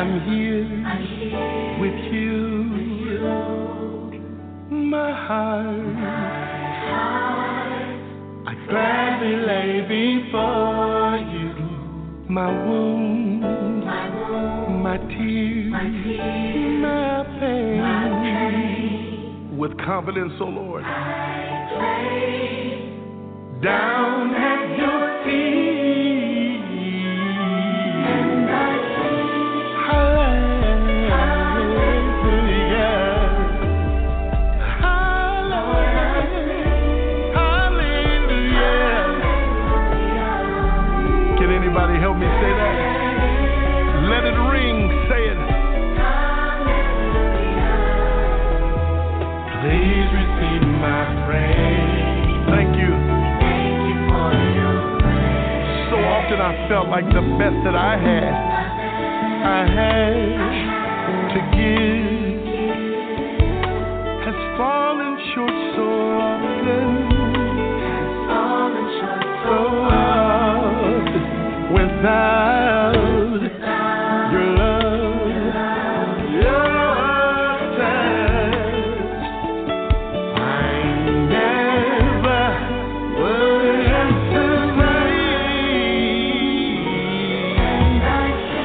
I'm here with you. My heart I gladly lay before you. My wounds, my tears, my pain. With confidence, O Lord, down at your feet. Help me say that. Let it ring. Say it. Please receive my praise. Thank you. Thank you for your praise. So often I felt like the best that I had to give has fallen short so often. Without your love, your touch, I never would have survived.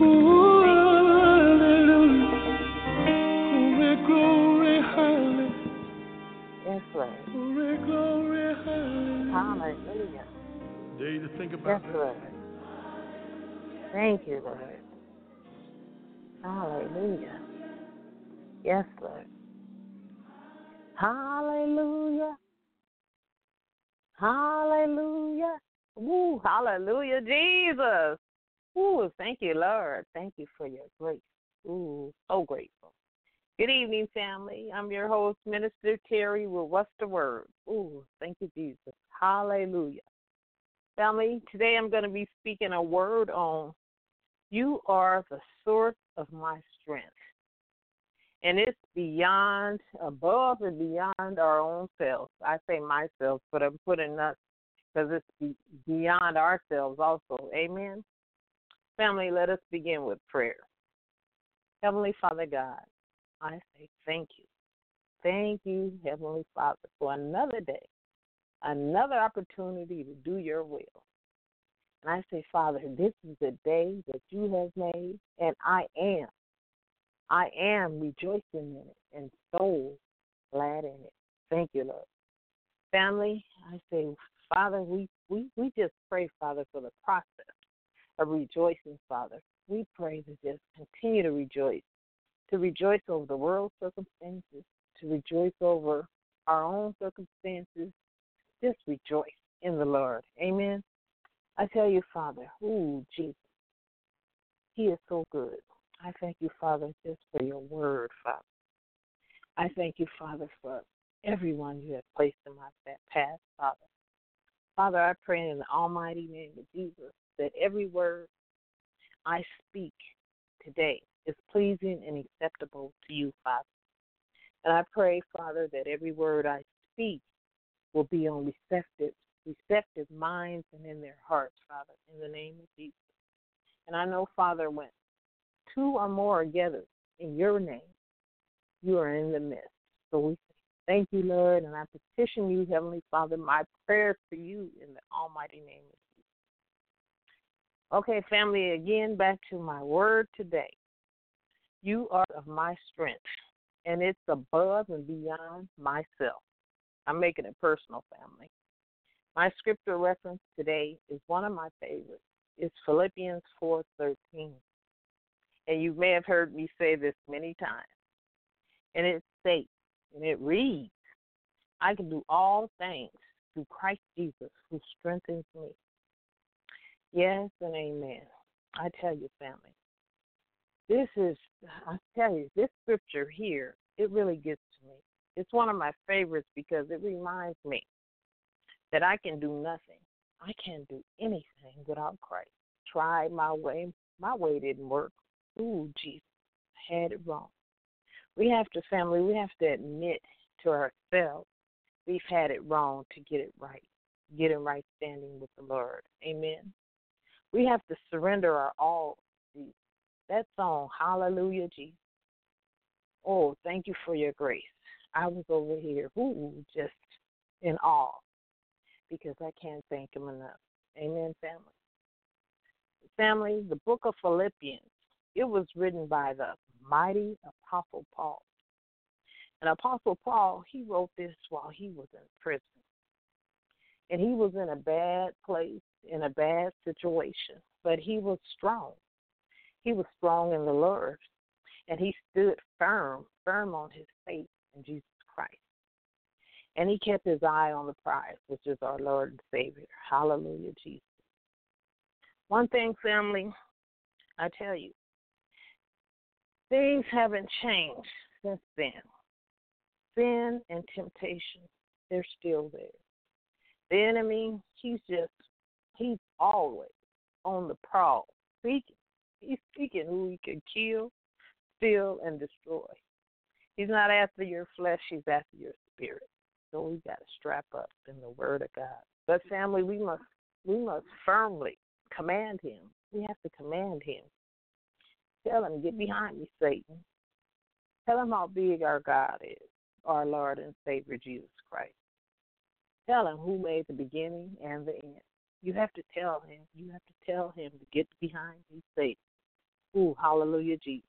Hallelujah. Glory, glory, hallelujah. Yes, Lord. Glory, glory, hallelujah. Hallelujah. Dare you to think about Yes, that. Lord. Thank you, Lord. Hallelujah. Yes, Lord. Hallelujah. Hallelujah. Woo, hallelujah, Jesus. Ooh, thank you, Lord. Thank you for your grace. Ooh, so grateful. Good evening, family. I'm your host, Minister Terry, with What's the Word? Ooh, thank you, Jesus. Hallelujah. Family, today I'm going to be speaking a word on you are the source of my strength. And it's beyond, above and beyond our own selves. I say myself, but I'm putting us because it's beyond ourselves also. Amen. Family, let us begin with prayer. Heavenly Father God, I say thank you. Thank you, Heavenly Father, for another day, another opportunity to do your will. And I say, Father, this is the day that you have made, and I am rejoicing in it and so glad in it. Thank you, Lord. Family, I say, Father, we just pray, Father, for the process of rejoicing, Father. We pray to just continue to rejoice over the world's circumstances, to rejoice over our own circumstances. Just rejoice in the Lord. Amen. I tell you, Father, ooh, Jesus, He is so good. I thank you, Father, just for your word, Father. I thank you, Father, for everyone you have placed in my path, Father. Father, I pray in the almighty name of Jesus that every word I speak today is pleasing and acceptable to you, Father. And I pray, Father, that every word I speak will be on receptive minds and in their hearts, Father, in the name of Jesus. And I know, Father, when two or more are gathered in your name, you are in the midst. So we say, thank you, Lord, and I petition you, Heavenly Father, my prayer for you in the almighty name of Jesus. Okay, family, again, back to my word today. You are of my strength, and it's above and beyond myself. I'm making it personal, family. My scripture reference today is one of my favorites. It's Philippians 4:13. And you may have heard me say this many times. And it states, and it reads, I can do all things through Christ Jesus who strengthens me. Yes and amen. I tell you, family, this scripture here, it really gets to me. It's one of my favorites because it reminds me that I can do nothing. I can't do anything without Christ. Tried my way. My way didn't work. Ooh, Jesus, I had it wrong. We have to admit to ourselves we've had it wrong to get it in right standing with the Lord. Amen. We have to surrender our all to Jesus. That song, Hallelujah, Jesus. Oh, thank you for your grace. I was over here, just in awe because I can't thank him enough. Amen, family. Family, the book of Philippians, it was written by the mighty Apostle Paul. And Apostle Paul, he wrote this while he was in prison. And he was in a bad place, in a bad situation, but he was strong. He was strong in the Lord, and he stood firm on his faith in Jesus Christ. And he kept his eye on the prize, which is our Lord and Savior. Hallelujah, Jesus. One thing, family, I tell you, things haven't changed since then. Sin and temptation, they're still there. The enemy, he's always on the prowl, seeking. He's seeking who he can kill, steal, and destroy. He's not after your flesh, he's after your spirit. So we got to strap up in the Word of God. But family, we must firmly command him. We have to command him. Tell him, get behind me, Satan. Tell him how big our God is, our Lord and Savior Jesus Christ. Tell him who made the beginning and the end. You have to tell him. You have to tell him to get behind me, Satan. Ooh, hallelujah, Jesus.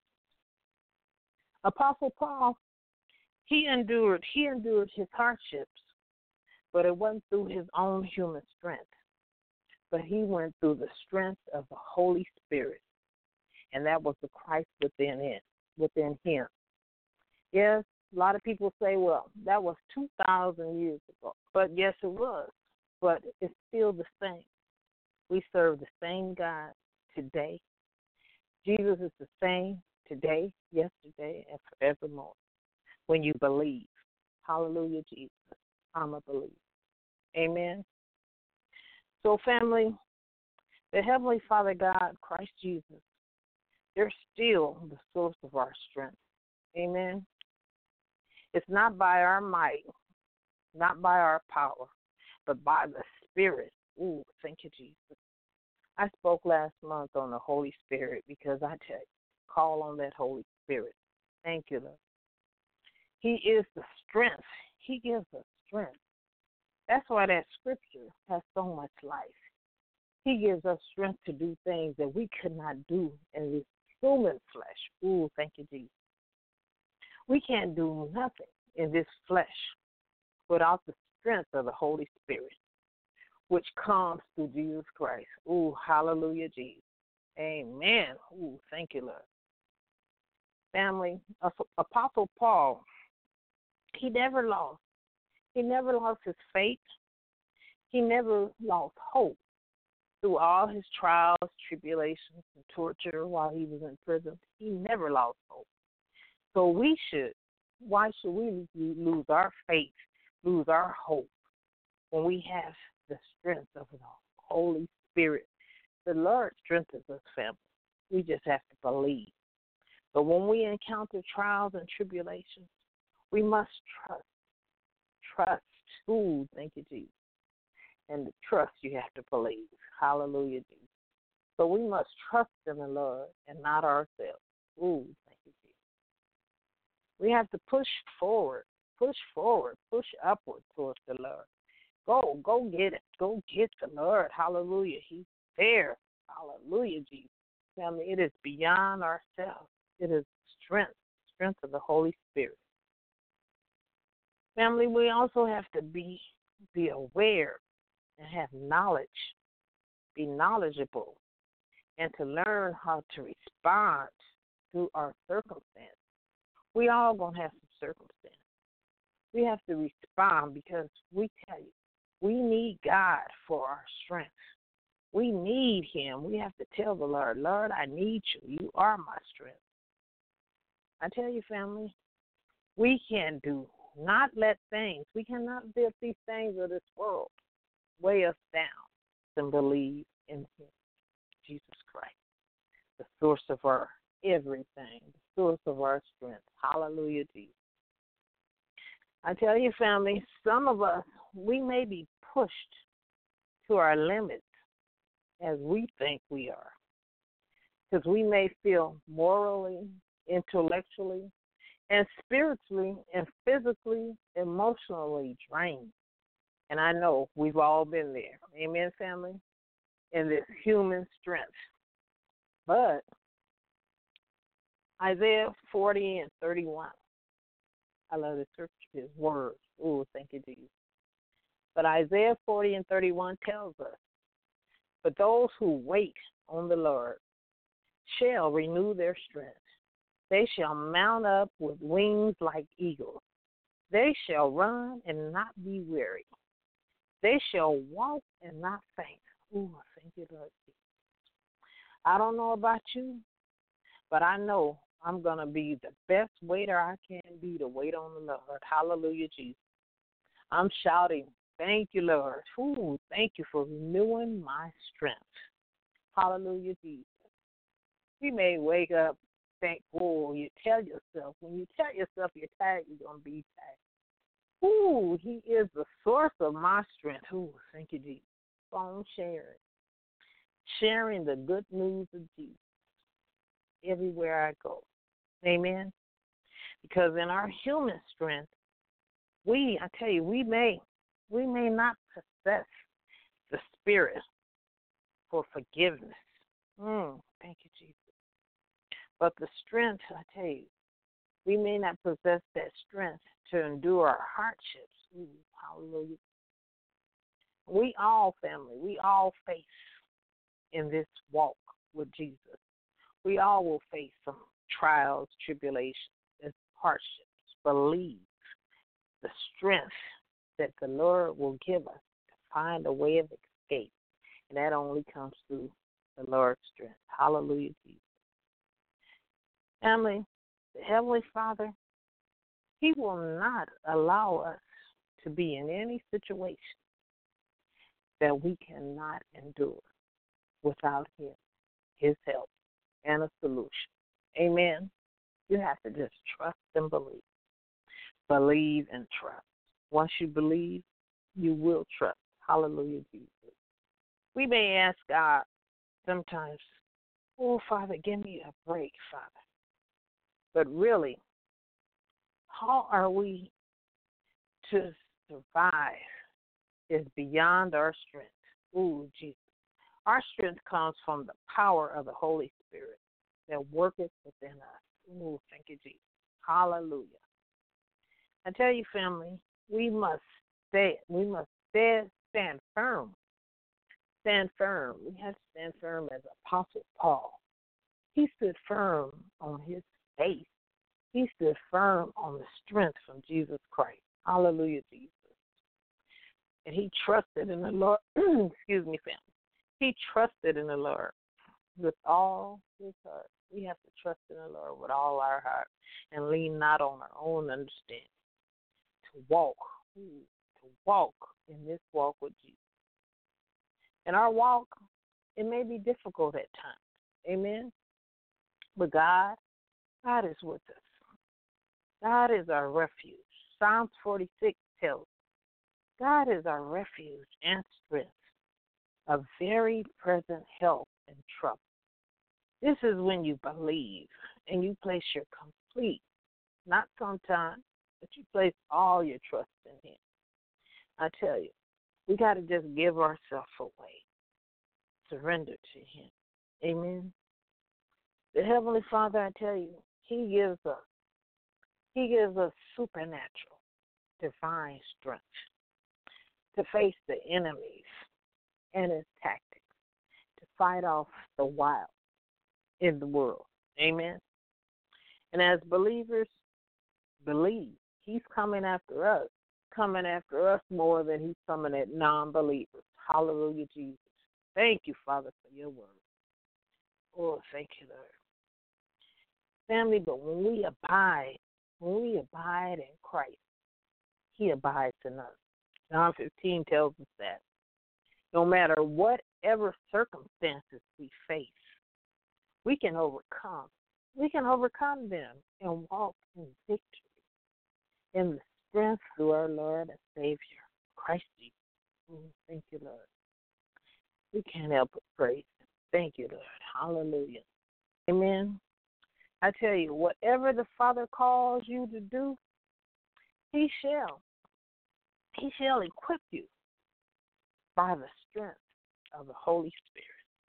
Apostle Paul, he endured his hardships, but it wasn't through his own human strength, but he went through the strength of the Holy Spirit, and that was the Christ within him. Yes, a lot of people say, well, that was 2,000 years ago. But yes, it was. But it's still the same. We serve the same God today. Jesus is the same today, yesterday, and forevermore. When you believe. Hallelujah, Jesus. I'm a believer. Amen. So, family, the Heavenly Father God, Christ Jesus, they're still the source of our strength. Amen. It's not by our might, not by our power, but by the Spirit. Ooh, thank you, Jesus. I spoke last month on the Holy Spirit because I tell you, call on that Holy Spirit. Thank you, Lord. He is the strength. He gives us strength. That's why that scripture has so much life. He gives us strength to do things that we could not do in this human flesh. Ooh, thank you, Jesus. We can't do nothing in this flesh without the strength of the Holy Spirit, which comes through Jesus Christ. Ooh, hallelujah, Jesus. Amen. Ooh, thank you, Lord. Family, Apostle Paul, he never lost. He never lost his faith. He never lost hope through all his trials, tribulations, and torture while he was in prison. He never lost hope. So why should we lose our faith, lose our hope when we have the strength of the Holy Spirit? The Lord strengthens us, family. We just have to believe. But when we encounter trials and tribulations, we must trust. Trust. Ooh, thank you, Jesus. And the trust you have to believe. Hallelujah, Jesus. So we must trust in the Lord and not ourselves. Ooh, thank you, Jesus. We have to push forward, push upward towards the Lord. Go get it. Go get the Lord. Hallelujah. He's there. Hallelujah, Jesus. Family, it is beyond ourselves. It is strength of the Holy Spirit. Family, we also have to be aware and have knowledge, be knowledgeable, and to learn how to respond to our circumstance. We all going to have some circumstance. We have to respond because we tell you, we need God for our strength. We need Him. We have to tell the Lord, Lord, I need you. You are my strength. I tell you, family, we can not let we cannot let these things of this world weigh us down and believe in Him, Jesus Christ, the source of our everything, the source of our strength. Hallelujah, Jesus. I tell you, family, some of us, we may be pushed to our limits as we think we are, because we may feel morally, intellectually, and spiritually and physically, emotionally drained. And I know we've all been there. Amen, family? In this human strength. But Isaiah 40 and 31. I love the scripture, his words. Ooh, thank you, Jesus. But Isaiah 40 and 31 tells us, but those who wait on the Lord shall renew their strength. They shall mount up with wings like eagles. They shall run and not be weary. They shall walk and not faint. Ooh, thank you, Lord. I don't know about you, but I know I'm going to be the best waiter I can be to wait on the Lord. Hallelujah, Jesus. I'm shouting, thank you, Lord. Ooh, thank you for renewing my strength. Hallelujah, Jesus. We may wake up, think, oh, when you tell yourself you're tired, you're going to be tired. Ooh, He is the source of my strength. Ooh, thank you, Jesus. Phone sharing the good news of Jesus everywhere I go. Amen. Because in our human strength, we may not possess the spirit for forgiveness. Thank you, Jesus. But the strength, I tell you, we may not possess that strength to endure our hardships. Ooh, hallelujah. We all, family, we all face in this walk with Jesus. We all will face some trials, tribulations, and hardships. Believe the strength that the Lord will give us to find a way of escape. And that only comes through the Lord's strength. Hallelujah, Jesus. Family, the Heavenly Father, He will not allow us to be in any situation that we cannot endure without Him, His help, and a solution. Amen. You have to just trust and believe. Believe and trust. Once you believe, you will trust. Hallelujah, Jesus. We may ask God sometimes, oh, Father, give me a break, Father. But really, how are we to survive is beyond our strength. Ooh, Jesus. Our strength comes from the power of the Holy Spirit that worketh within us. Ooh, thank you, Jesus. Hallelujah. I tell you, family, we must stand firm. Stand firm. We have to stand firm as Apostle Paul. He stood firm on his faith. He stood firm on the strength from Jesus Christ. Hallelujah, Jesus. And he trusted in the Lord. Excuse me, family. He trusted in the Lord with all his heart. We have to trust in the Lord with all our heart and lean not on our own understanding. To walk in this walk with Jesus. And our walk, it may be difficult at times. Amen. But God is with us. God is our refuge. Psalms 46 tells us, God is our refuge and strength, a very present help in trouble. This is when you believe and you place your complete, not sometimes, but you place all your trust in Him. I tell you, we got to just give ourselves away, surrender to Him. Amen. The Heavenly Father, I tell you, He gives us supernatural, divine strength to face the enemies and his tactics, to fight off the wild in the world. Amen. And as believers, believe He's coming after us more than He's coming at non-believers. Hallelujah, Jesus. Thank you, Father, for your word. Oh, thank you, Lord. Family, but when we abide in Christ, He abides in us. John 15 tells us that. No matter whatever circumstances we face, we can overcome. We can overcome them and walk in victory, in the strength through our Lord and Savior, Christ Jesus. Thank you, Lord. We can't help but praise Him. Thank you, Lord. Hallelujah. Amen. I tell you, whatever the Father calls you to do, He shall equip you by the strength of the Holy Spirit.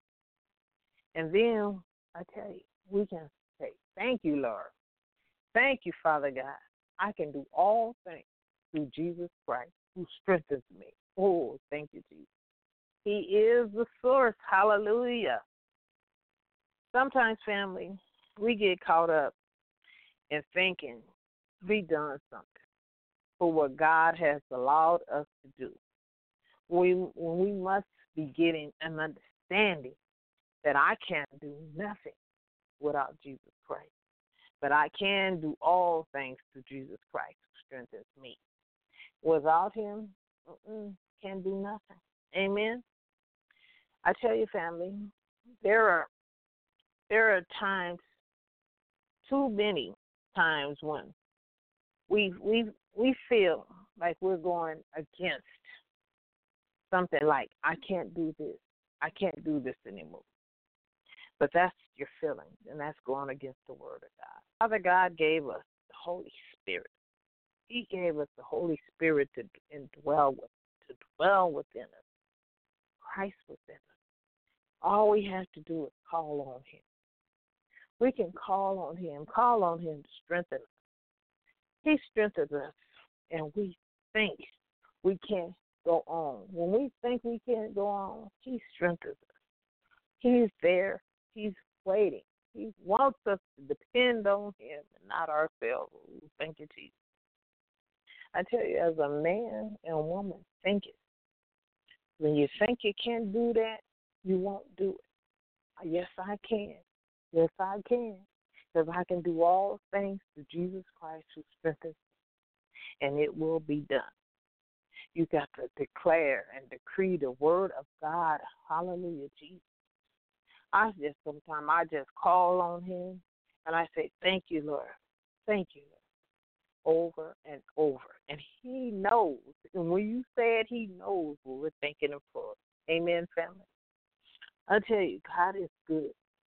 And then, I tell you, we can say, thank you, Lord. Thank you, Father God. I can do all things through Jesus Christ who strengthens me. Oh, thank you, Jesus. He is the source. Hallelujah. Sometimes, family, we get caught up in thinking we've done something for what God has allowed us to do. When we must be getting an understanding that I can't do nothing without Jesus Christ. But I can do all things through Jesus Christ who strengthens me. Without Him, can't do nothing. Amen. I tell you, family, there are times, too many times, when we feel like we're going against something, like I can't do this. I can't do this anymore. But that's your feelings, and that's going against the Word of God. Father God gave us the Holy Spirit. He gave us the Holy Spirit to dwell within us. Christ within us. All we have to do is call on Him. We can call on him to strengthen us. He strengthens us, and we think we can't go on. When we think we can't go on, he strengthens us. He's there. He's waiting. He wants us to depend on him and not ourselves. Ooh, thank you, Jesus. I tell you, as a man and woman, think it. When you think you can't do that, you won't do it. Yes, I can. Yes, I can. Because I can do all things through Jesus Christ who strengthens me, and it will be done. You got to declare and decree the word of God. Hallelujah, Jesus. Sometimes I just call on him, and I say, thank you, Lord. Thank you, Lord, over and over. And he knows. And when you say it, he knows what we're thinking of for. Amen, family. I tell you, God is good.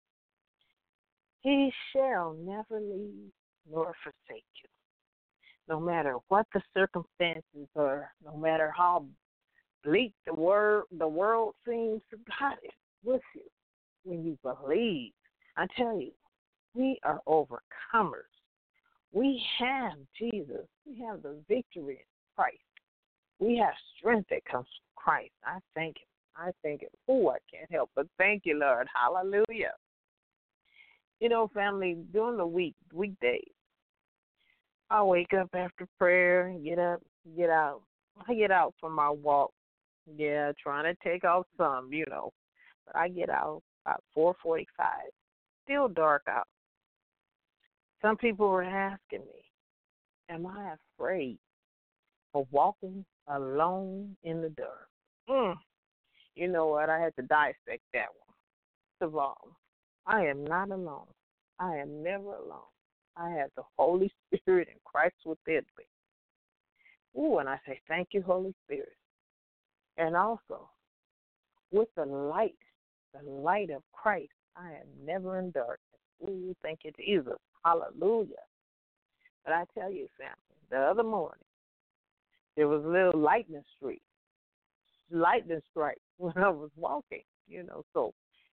He shall never leave nor forsake you. No matter what the circumstances are, no matter how bleak the world seems, God is with you when you believe. I tell you, we are overcomers. We have Jesus. We have the victory in Christ. We have strength that comes from Christ. I thank him. I thank him. Oh, I can't help but thank you, Lord. Hallelujah. You know, family, during the weekdays, I wake up after prayer and get out. I get out for my walk. Yeah, trying to take off some, But I get out about 4:45. Still dark out. Some people were asking me, am I afraid of walking alone in the dark? You know what? I had to dissect that one. First of all, I am not alone. I am never alone. I have the Holy Spirit and Christ within me. Ooh, and I say, thank you, Holy Spirit. And also, with the light of Christ, I am never in darkness. Ooh, thank you, Jesus. Hallelujah. But I tell you, family, the other morning, there was a little lightning strike when I was walking, so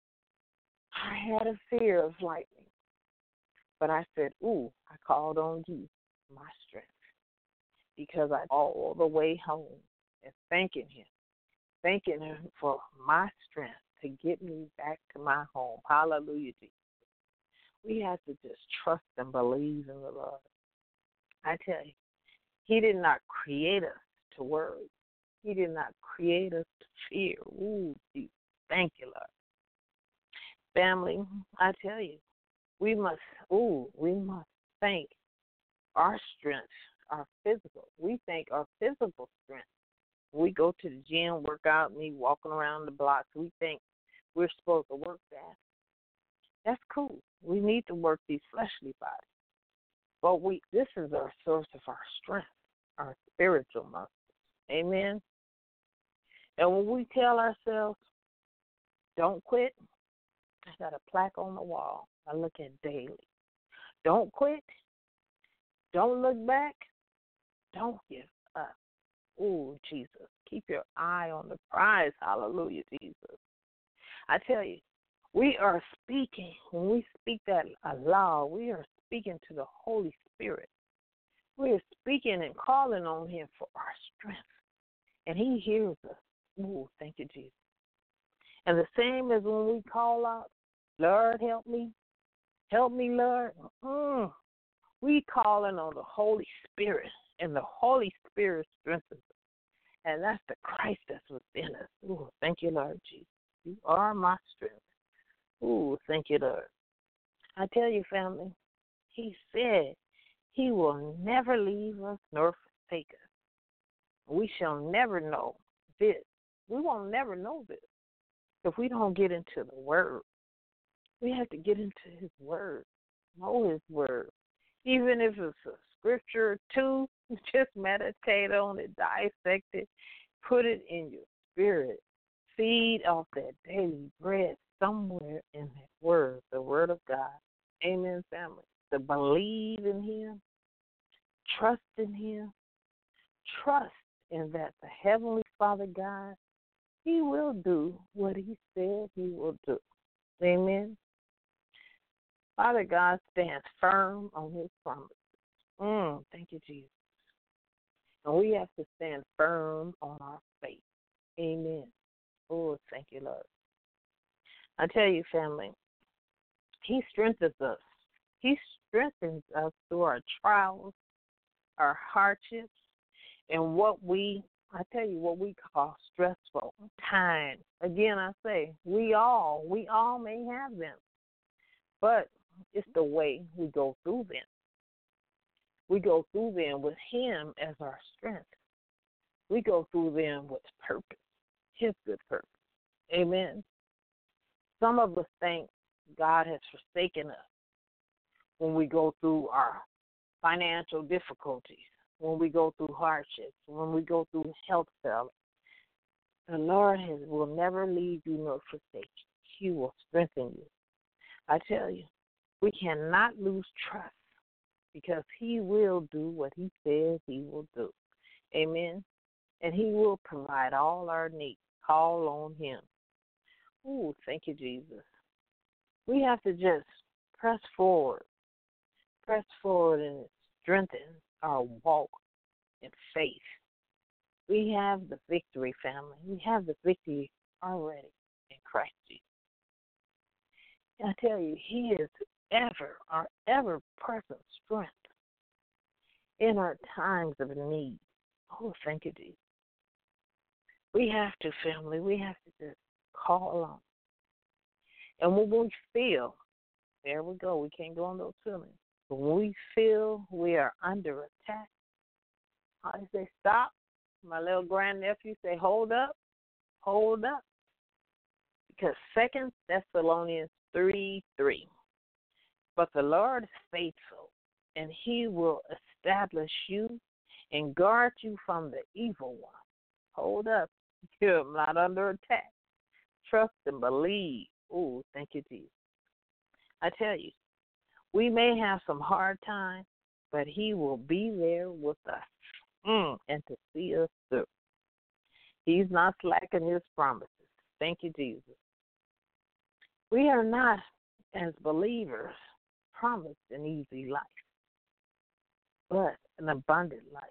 I had a fear of lightning. But I said, ooh, I called on you, my strength, because I all the way home and thanking him for my strength to get me back to my home. Hallelujah, Jesus. We have to just trust and believe in the Lord. I tell you, he did not create us to worry. He did not create us to fear. Ooh, Jesus. Thank you, Lord. Family, I tell you, we must thank our strength, our physical. We thank our physical strength. We go to the gym, work out, me walking around the blocks. We think we're supposed to work that. That's cool. We need to work these fleshly bodies. But this is our source of our strength, our spiritual muscles. Amen? And when we tell ourselves, don't quit, I got a plaque on the wall I look at daily. Don't quit. Don't look back. Don't give up. Oh, Jesus. Keep your eye on the prize. Hallelujah, Jesus. I tell you, we are speaking. When we speak that aloud, we are speaking to the Holy Spirit. We are speaking and calling on him for our strength. And he hears us. Oh, thank you, Jesus. And the same as when we call out, Lord, help me. Help me, Lord. We calling on the Holy Spirit, and the Holy Spirit strengthens us. And that's the Christ that's within us. Ooh, thank you, Lord Jesus. You are my strength. Ooh, thank you, Lord. I tell you, family, he said he will never leave us nor forsake us. We shall never know this. We won't never know this if we don't get into the Word. We have to get into his Word, know his Word. Even if it's a scripture or two, just meditate on it, dissect it, put it in your spirit. Feed off that daily bread somewhere in that Word, the Word of God. Amen, family. To believe in him, trust in him, trust in that the Heavenly Father God, he will do what he said he will do. Amen. Father God stands firm on his promise. Thank you, Jesus. And we have to stand firm on our faith. Amen. Oh, thank you, Lord. I tell you, family, he strengthens us. He strengthens us through our trials, our hardships, and what we call stressful times. Again, I say, we all may have them, but it's the way we go through them. We go through them with him as our strength. We go through them with purpose, his good purpose. Amen. Some of us think God has forsaken us when we go through our financial difficulties, when we go through hardships, when we go through health failure. The Lord will never leave you nor forsake you. He will strengthen you. I tell you, we cannot lose trust because he will do what he says he will do. Amen. And he will provide all our needs. Call on him. Ooh, thank you, Jesus. We have to just press forward and strengthen our walk in faith. We have the victory, family. We have the victory already in Christ Jesus. And I tell you, he is our ever-present strength in our times of need. Oh, thank you, Jesus. We have to, family, we have to just call on. And when we feel, there we go, we can't go on those feelings. But when we feel we are under attack, I say, stop. My little grandnephew say, hold up. Because 2 Thessalonians 3:3. But the Lord is faithful, and he will establish you and guard you from the evil one. Hold up. You're not under attack. Trust and believe. Oh, thank you, Jesus. I tell you, we may have some hard times, but he will be there with us and to see us through. He's not slacking his promises. Thank you, Jesus. We are not, as believers, promised an easy life, but an abundant life.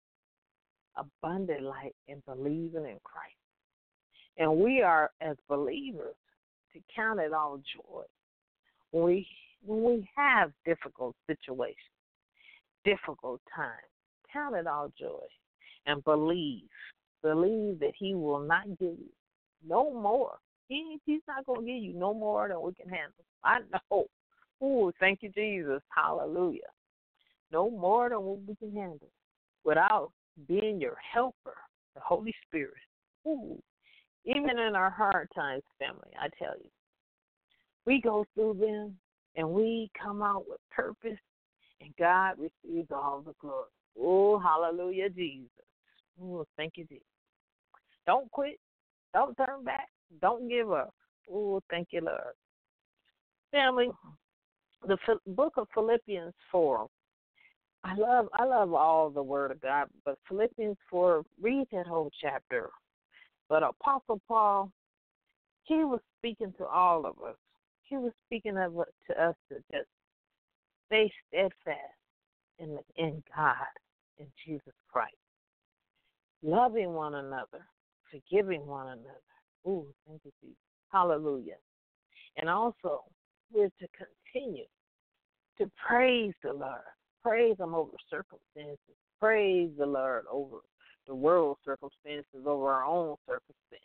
Abundant life in believing in Christ. And we are, as believers, to count it all joy when we have difficult situations, difficult times. Count it all joy and believe that he will not give you no more. He's not going to give you no more than we can handle. I know. Ooh, thank you, Jesus. Hallelujah. No more than what we can handle without being your helper, the Holy Spirit. Ooh. Even in our hard times, family, I tell you, we go through them and we come out with purpose, and God receives all the glory. Oh, hallelujah, Jesus. Oh, thank you, Jesus. Don't quit. Don't turn back. Don't give up. Oh, thank you, Lord. Family, the book of Philippians 4. I love all the Word of God, but Philippians 4, read that whole chapter. But Apostle Paul, he was speaking to all of us. He was speaking to us to just stay steadfast in God, in Jesus Christ, loving one another, forgiving one another. Ooh, thank you, Jesus. Hallelujah. And also, we're to continue to praise the Lord. Praise him over circumstances. Praise the Lord over the world circumstances, over our own circumstances.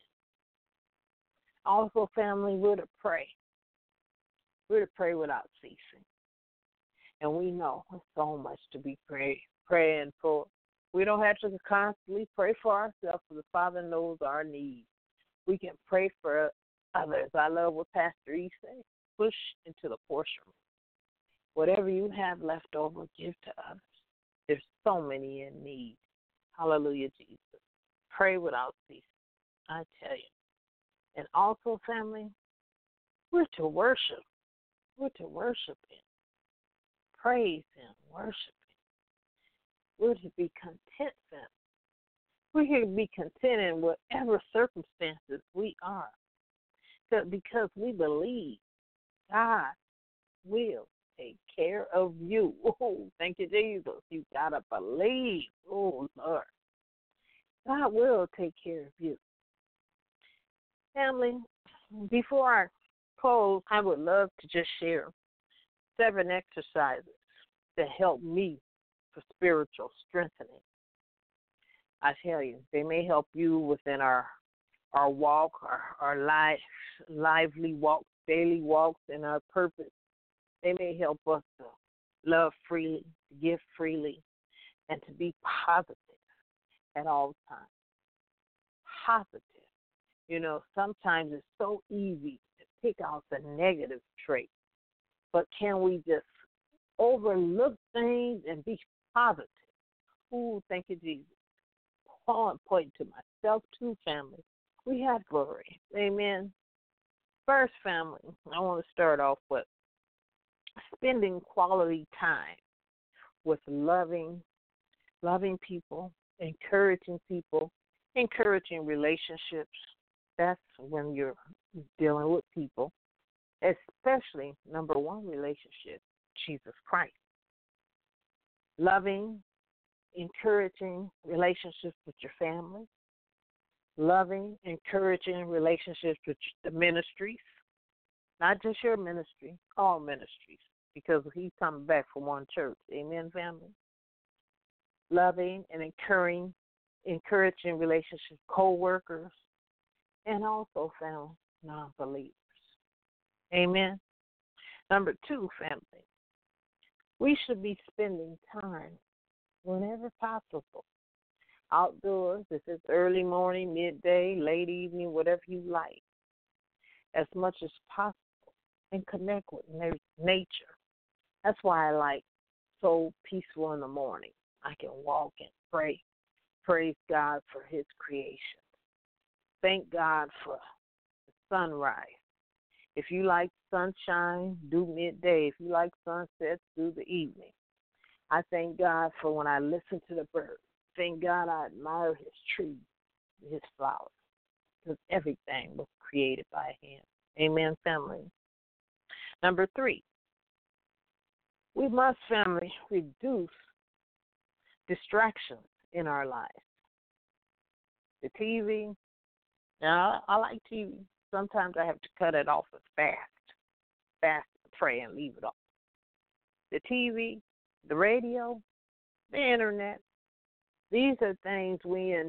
Also, family, we're to pray. We're to pray without ceasing. And we know there's so much to be praying for. We don't have to constantly pray for ourselves, for the Father knows our needs. We can pray for others. I love what Pastor E said. Push into the portion. Whatever you have left over, give to others. There's so many in need. Hallelujah, Jesus. Pray without ceasing, I tell you. And also, family, we're to worship. We're to worship him. Praise him. Worship him. We're to be content, family. We're here to be content in whatever circumstances we are. Because we believe God will take care of you. Oh, thank you, Jesus. You got to believe. Oh, Lord. God will take care of you. Family, before I close, I would love to just share 7 exercises that help me for spiritual strengthening. I tell you, they may help you within our walk, our lively walks, daily walks, and our purpose. They may help us to love freely, to give freely, and to be positive at all times. Positive. You know, sometimes it's so easy to pick out the negative traits, but can we just overlook things and be positive? Ooh, thank you, Jesus. Point to myself, too, family. We have glory. Amen. First, family, I want to start off with spending quality time with loving people, encouraging relationships. That's when you're dealing with people, especially number one relationship, Jesus Christ. Loving, encouraging relationships with your family, loving, encouraging relationships with the ministries, not just your ministry, all ministries, because he's coming back from one church. Amen, family? Loving and encouraging relationships with co-workers, and also, family, non-believers. Amen? Number 2, family, we should be spending time whenever possible outdoors, if it's early morning, midday, late evening, whatever you like, as much as possible, and connect with nature. That's why I like so peaceful in the morning. I can walk and pray, praise God for his creation. Thank God for the sunrise. If you like sunshine, do midday. If you like sunsets, do the evening. I thank God for when I listen to the birds. Thank God I admire his trees, his flowers, because everything was created by him. Amen, family. Number 3, we must, family, reduce distractions in our lives. The TV, now I like TV. Sometimes I have to cut it off and fast, pray and leave it off. The TV, the radio, the internet, these are things we in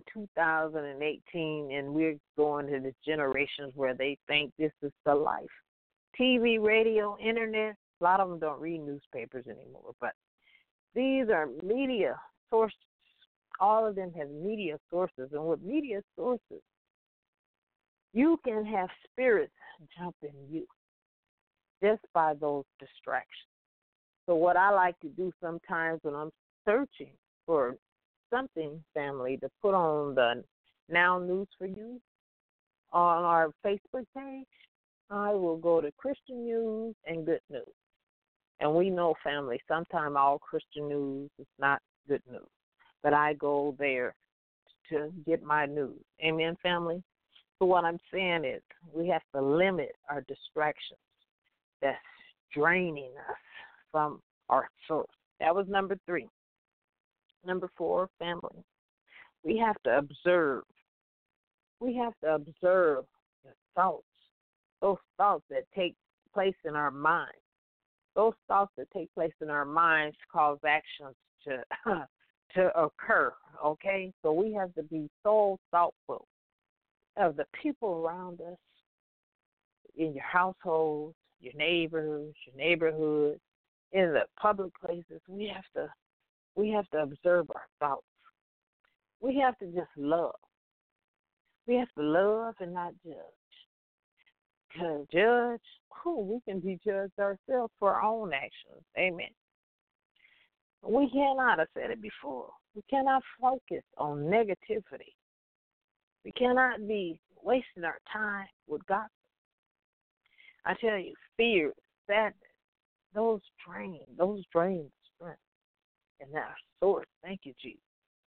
2018, and we're going to the generations where they think this is the life. TV, radio, internet, a lot of them don't read newspapers anymore, but these are media sources. All of them have media sources, and with media sources, you can have spirits jump in you just by those distractions. So what I like to do sometimes when I'm searching for something, family, to put on the Now News for You on our Facebook page, I will go to Christian News and Good News. And we know, family, sometimes all Christian news is not good news. But I go there to get my news. Amen, family? So what I'm saying is we have to limit our distractions that's draining us from our source. That was number 3. Number 4, family. We have to observe. We have to observe the thoughts, those thoughts that take place in our mind. Those thoughts that take place in our minds cause actions to occur, okay? So we have to be so thoughtful of the people around us, in your household, your neighbors, your neighborhood, in the public places. We have to observe our thoughts. We have to just love. We have to love and not judge. Because we can be judged ourselves for our own actions. Amen. We cannot, I said it before, we cannot focus on negativity. We cannot be wasting our time with gossip. I tell you, fear, sadness, those drain the strength and our source. Thank you, Jesus.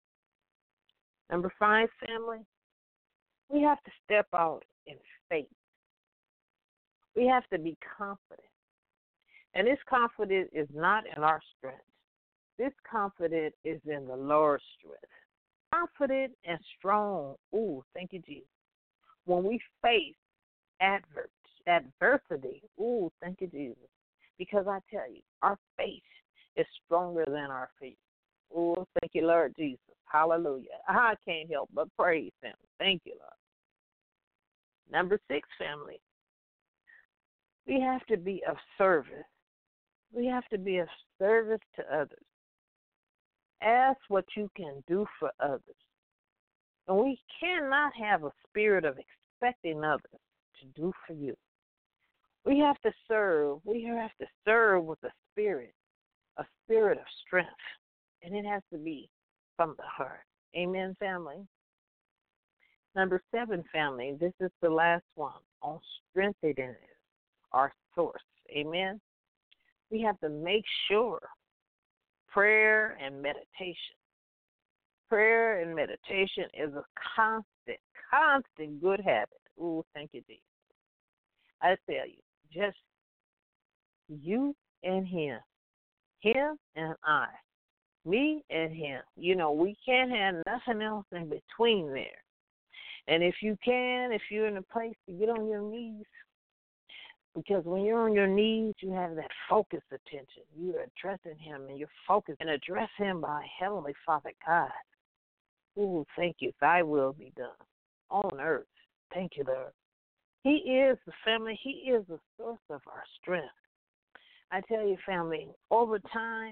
Number 5, family, we have to step out in faith. We have to be confident And this confidence is not in our strength. This confidence is in the Lord's strength. Confident and strong. Ooh, thank you, Jesus. When we face adversity, ooh, thank you, Jesus. Because I tell you, our faith is stronger than our fear. Ooh, thank you, Lord Jesus. Hallelujah. I can't help but praise Him. Thank you, Lord. Number 6, family. We have to be of service. We have to be of service to others. Ask what you can do for others. And we cannot have a spirit of expecting others to do for you. We have to serve. We have to serve with a spirit of strength. And it has to be from the heart. Amen, family. Number 7, family. This is the last one on strengthening our source. Amen. We have to make sure prayer and meditation. Prayer and meditation is a constant good habit. Ooh, thank you, Jesus. I tell you, just you and Him and I, me and Him. You know, we can't have nothing else in between there. And if you're in a place to get on your knees, because when you're on your knees, you have that focused attention. You're addressing Him and you're focused and address Him by Heavenly Father God. Ooh, thank you. Thy will be done on earth. Thank you, Lord. He is the family. He is the source of our strength. I tell you, family, over time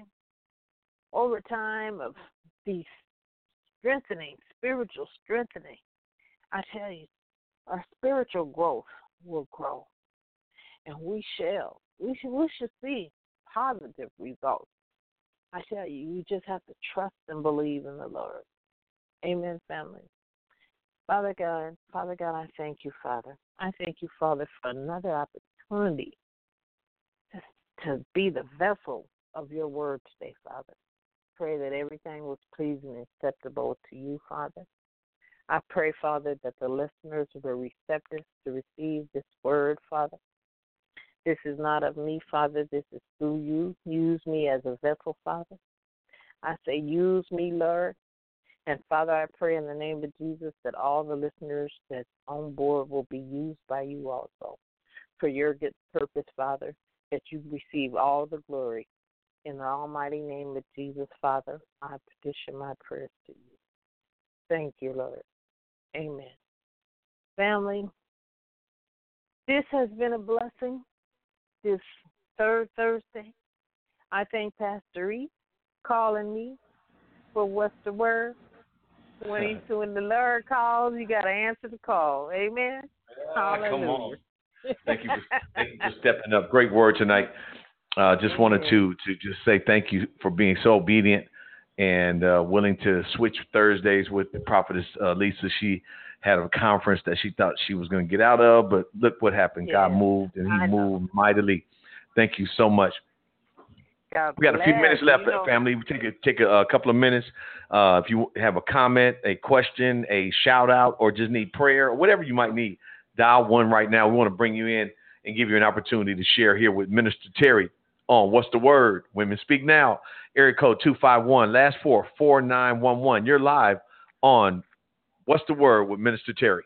of these spiritual strengthening, I tell you, our spiritual growth will grow. And we should see positive results. I tell you, you just have to trust and believe in the Lord. Amen, family. Father God, I thank you, Father. I thank you, Father, for another opportunity to be the vessel of your word today, Father. Pray that everything was pleasing and acceptable to you, Father. I pray, Father, that the listeners were receptive to receive this word, Father. This is not of me, Father. This is through you. Use me as a vessel, Father. I say use me, Lord. And, Father, I pray in the name of Jesus that all the listeners that's on board will be used by you also for your good purpose, Father, that you receive all the glory. In the almighty name of Jesus, Father, I petition my prayers to you. Thank you, Lord. Amen. Family, this has been a blessing. This third Thursday, I thank Pastor E calling me for What's the Word. When the Lord calls, you got to answer the call. Amen. Hallelujah. Come on. Thank you for stepping up. Great word tonight. Just wanted to just say thank you for being so obedient and willing to switch Thursdays with the prophetess Lisa. She had a conference that she thought she was going to get out of, but look what happened. Yes. God moved, and He moved mightily. Thank you so much. We got a few minutes left, family. We take a couple of minutes. If you have a comment, a question, a shout out, or just need prayer, or whatever you might need, dial 1 right now. We want to bring you in and give you an opportunity to share here with Minister Terry on What's the Word? Women Speak Now. Area code 251, last 4911. You're live on What's the Word with Minister Terry.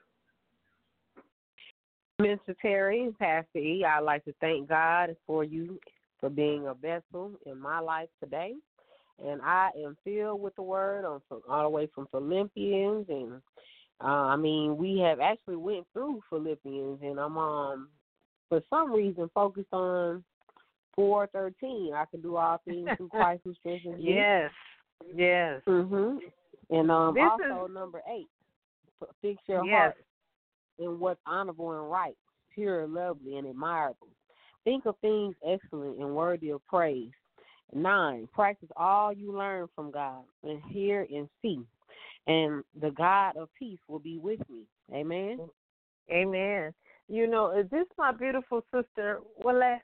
Minister Terry, Pastor E, I'd like to thank God for you for being a vessel in my life today. And I am filled with the word all the way from Philippians. And, we have actually went through Philippians. And I'm, for some reason, focused on 4:13. I can do all things through Christ who strengthens me. Yes. Mm-hmm. And also number 8, fix your heart in what's honorable and right, pure, lovely, and admirable. Think of things excellent and worthy of praise. 9, practice all you learn from God and hear and see. And the God of peace will be with me. Amen? Amen. You know, is this my beautiful sister, Willette?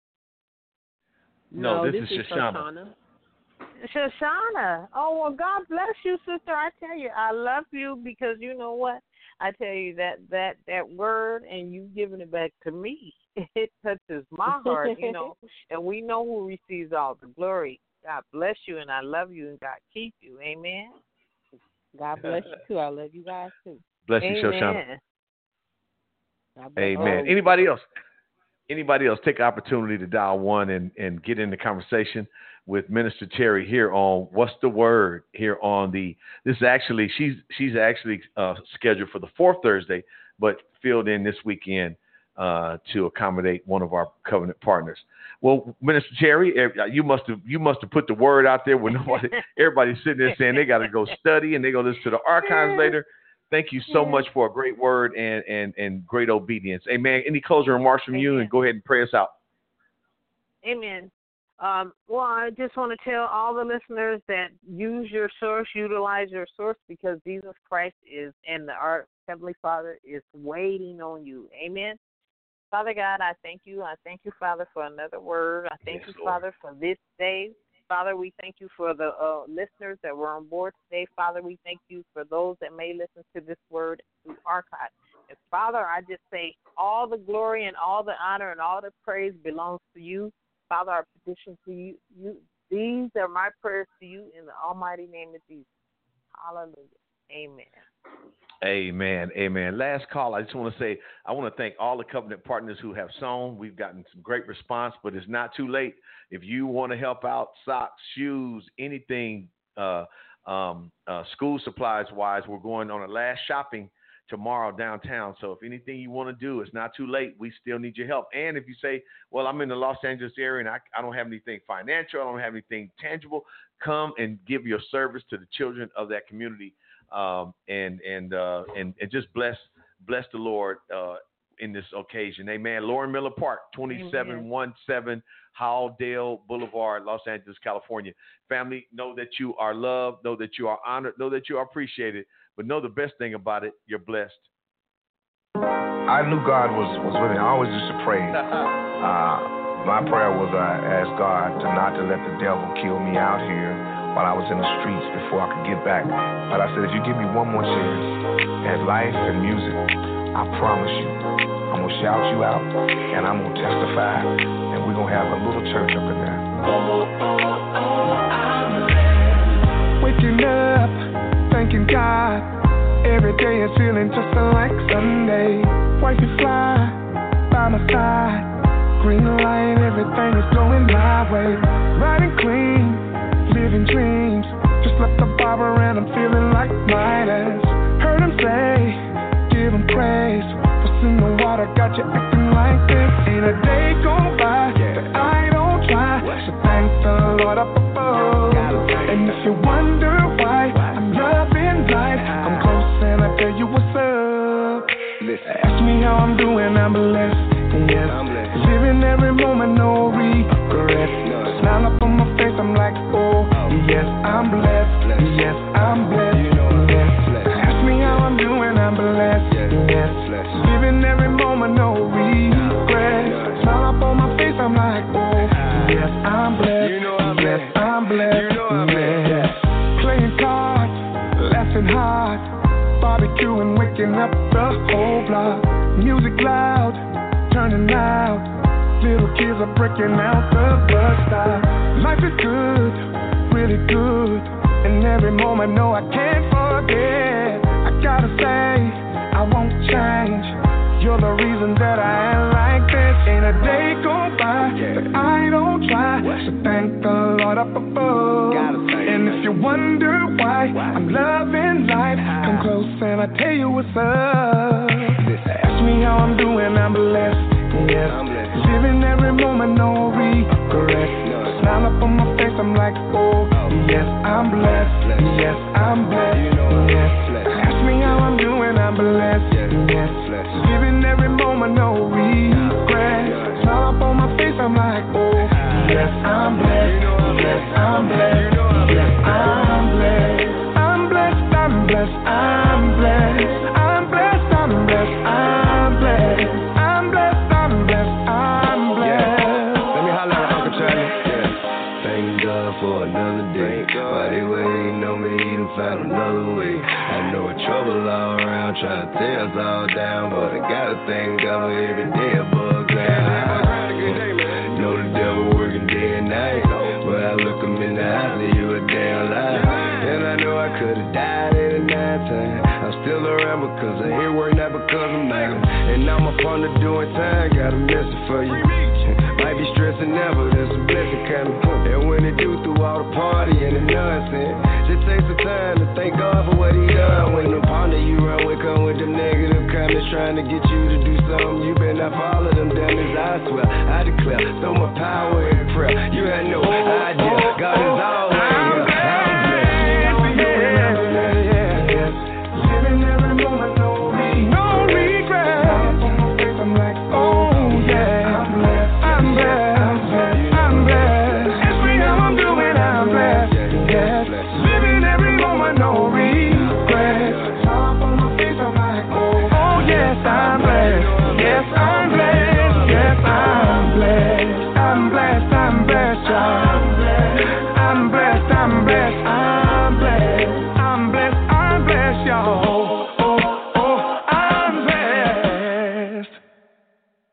No, this is Shoshana. Shoshana. Oh, well, God bless you, sister. I tell you, I love you because you know what? I tell you that word and you giving it back to me. it touches my heart, and we know who receives all the glory. God bless you, and I love you, and God keep you. Amen. God bless you, too. I love you guys, too. Bless you, Shoshana. Amen. You. Anybody else? Anybody else take the opportunity to dial 1 and get in the conversation with Minister Terry here on What's the Word here on this is actually, she's actually scheduled for the 4th Thursday, but filled in this weekend to accommodate one of our covenant partners. Well, Minister Terry, you must have put the word out there when everybody's sitting there saying they got to go study and they go listen to the archives later. Thank you so much for a great word and great obedience. Amen. Any closing remarks from you, and go ahead and pray us out. Amen. Well, I just want to tell all the listeners that use your source, utilize your source, because Jesus Christ and our Heavenly Father is waiting on you. Amen. Father God, I thank you. I thank you, Father, for another word. I thank you, Lord. Father, for this day. Father, we thank you for the listeners that were on board today. Father, we thank you for those that may listen to this word through archive. And Father, I just say all the glory and all the honor and all the praise belongs to you. Father, our petition to you. These are my prayers to you in the almighty name of Jesus. Hallelujah. Amen. Amen. Amen. Last call. I just want to say, I want to thank all the covenant partners who have sown. We've gotten some great response, but it's not too late. If you want to help out, socks, shoes, anything, school supplies wise, we're going on a last shopping tomorrow downtown. So if anything you want to do, it's not too late. We still need your help. And if you say, well, I'm in the Los Angeles area and I don't have anything financial, I don't have anything tangible, come and give your service to the children of that community. And just bless the Lord in this occasion. Amen. Lauren Miller Park, 2717 Howdale Boulevard, Los Angeles, California. Family, know that you are loved, know that you are honored, know that you are appreciated, but know the best thing about it, you're blessed. I knew God was with me. I always used to pray. My prayer was I asked God not to let the devil kill me out here while I was in the streets before I could get back. But I said, if you give me one more chance at life and music, I promise you, I'm going to shout you out and I'm going to testify, and we're going to have a little church up in there. Waking up, thanking God. Every day is feeling just like Sunday. Wifey fly by my side. Green light, everything is going my way. Riding clean, living dreams. Just left the barber and I'm feeling like Midas. Heard him say, give him praise. What's in the water got you acting like this? Ain't a day gone by that I don't try. So thank the Lord up above. And if you wonder why I'm loving life, I'm close and I tell you what's up. Ask me how I'm doing, I'm blessed. Yes, living every moment, no regret. Smile up on my face, I'm like, oh, yes, I'm blessed. Yes, I'm blessed. Yes, ask me how I'm doing, I'm blessed. Yes, living every moment, no regret. Smile up on my face, I'm like, oh, yes, I'm blessed. Yes, I'm blessed. Yes, playing cards, laughing hard, barbecuing, waking up the whole block. Music loud, turning out. Little kids are breaking out the bus stop. Life is good, really good. And every moment, no, I can't forget. I gotta say, I won't change. You're the reason that I am like this. Ain't a day go by that I don't try. So thank the Lord up above. And if you wonder why I'm loving life, come close and I tell you what's up. Ask me how I'm doing, I'm blessed. Yes, living every moment, no regret. Smile up on my face, I'm like, oh, yes, I'm blessed. Yes, I'm blessed. Yes, ask me how I'm doing, I'm blessed. Yes, living every moment, no regret. Smile up on my face, I'm like, oh, yes, I'm blessed. Yes, I'm blessed. Yes, I'm blessed. I'm blessed, I'm blessed, I'm blessed. I'm blessed, I'm blessed, I'm blessed. I'm blessed, I'm blessed, I'm blessed. Let me holler at Uncle Charlie. Thank God for another day. Why they waiting on me to find another way? I know trouble all around trying to tear us all down, but I gotta thank God for every day above ground. might be stressing never, there's a blessing coming. And when it do through all the party and the nonsense, just take some time to thank God for what he done. When the ponder you run with come with them negative comments trying to get you to do something, you better not follow them dummies. I swear, I declare, so much power in prayer. You had no idea, God is all